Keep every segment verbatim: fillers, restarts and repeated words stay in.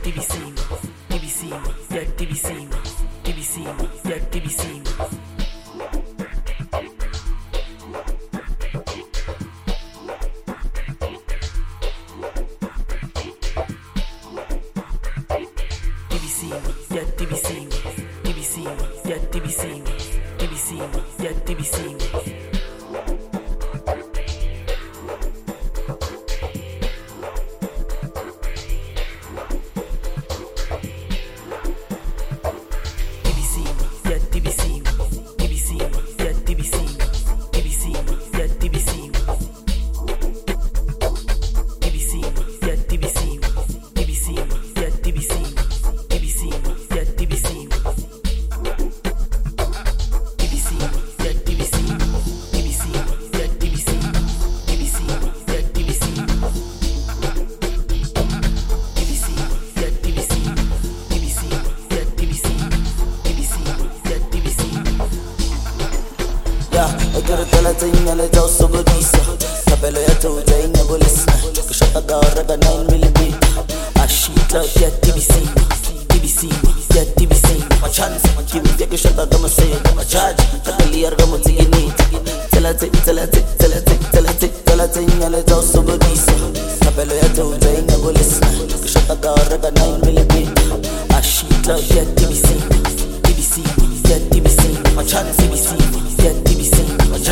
tibisima, tibisima, ya tibisima, tibisima, ya tibisima. Tibisima, ya tibisima, tibisima, ya tibisima, tibisima, ya tibisima. Quiero te la señal de oso godisa, capello ya tu te innabolisa, che shota garra nine millimeter. Ashita ya tibisima, tibisima, ya tibisima. Ma chance, kimi che shota come sei, ma charge, cataliar come tigini. Te la te, te la te, te la te, te la te, te la señal de oso godisa, capello ya tu te innabolisa, che shota garra nine millimeter. Ashita ya tibisima, tibisima, ya tibisima. Ma chance, tibisima, ya tibisima.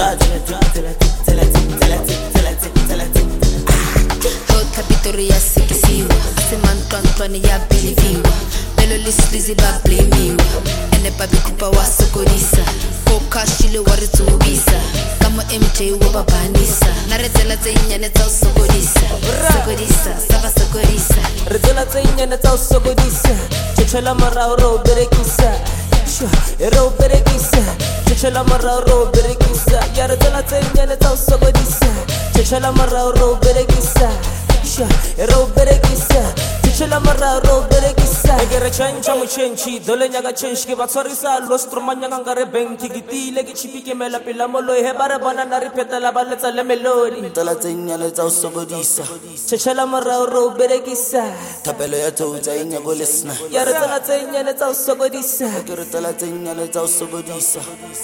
Hot capitolo ya sikisiwa asemantu antwana ya beliviwa lelo lisilizi ba blamiwa ene babi kupa wasokolisa kokashile waritubisa kama M J wababanisa narezela tsenyane tsa usokolisa sokolisa saba sokolisa rezela tsenyane tsa usokolisa chechela marao ro berekisa ero berekisa chechela marao ro berekisa yara tela tsenyane tsa usokodisa chechela marao ro berekisa ero berekisa chechela marao ro berekisa egere chencha muchenchi dole nyaga chenchi ke batsorisa lo stromanya ngare banki gitile ke chipike mela pila molo he bare bona na ripetela ba letsa le melodi tela tsenyane tsa usokodisa chechela marao ro berekisa thapelo ya tsa inyabolesna yara tela tsenyane tsa usokodisa egere tela tsenyane tsa usokodisa.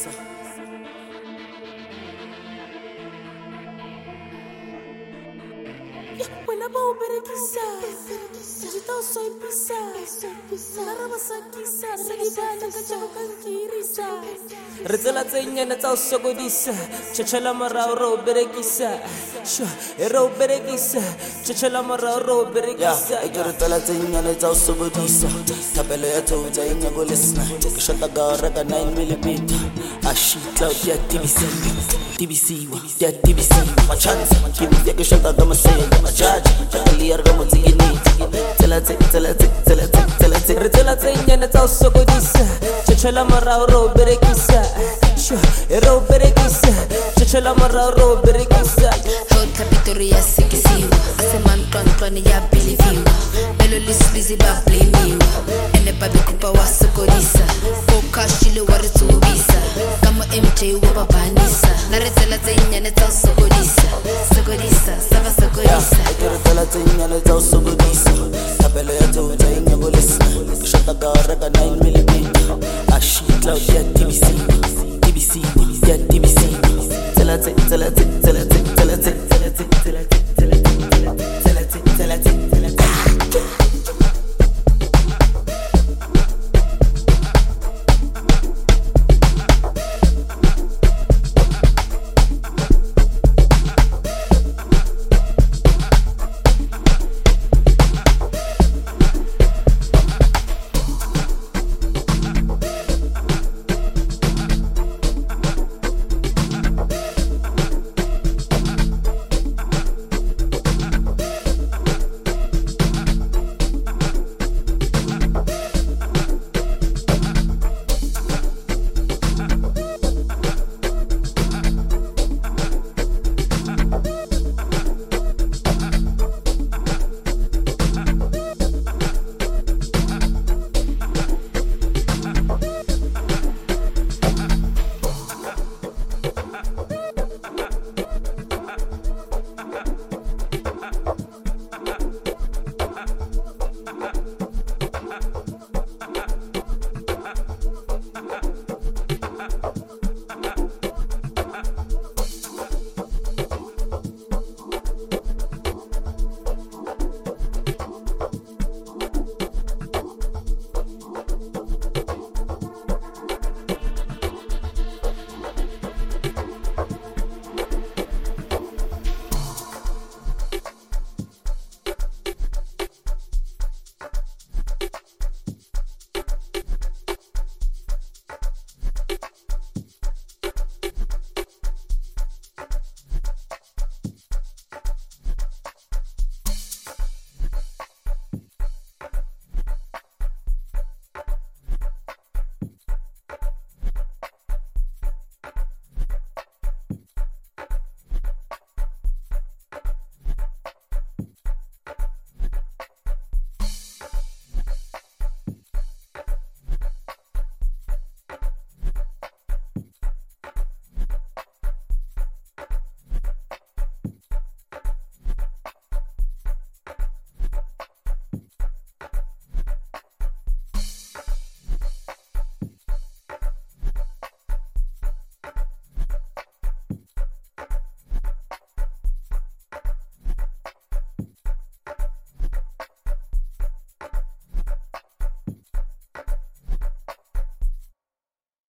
When I'm over the kissa, you don't soy pisa, Narabasakisa, Sagibana, Kachamakirisa. Rezela tsenyane tsa usokodisa, chechela marao ro berekisa, ero berekisa, chechela marao ro berekisa. Egere tela tsenyane tsa usokodisa, thapelo ya tsa inyabolesna, ke shota garra nine millimeter. Ashita ya tibisima, tibisima, ya tibisima. Ma chance, kimi ke shota kama sei, ma charge, cataliar como tigini. Tela te, tela te, tela te, tela te. Rezela tsenyane tsa usokodisa, chechela marao ro berekisa, ero berekisa, chechela marao ro berekisa. Hot capitolo ya sikisiwa asemantu antwana ya beliviwa lelo lisilizi ba blamiwa ene babi kupa wasokolisa kokashile waritubisa kama M J wababanisa narezela tsenyane tsa usokolisa sokolisa saba sokolisa egere tela tsenyane tsa usokodisa thapelo ya tsa inyabolesna ke shota garra nine millimeter. Ashita ya tibisima, tibisima, ya tibisima. Tela te, tela te, tela te.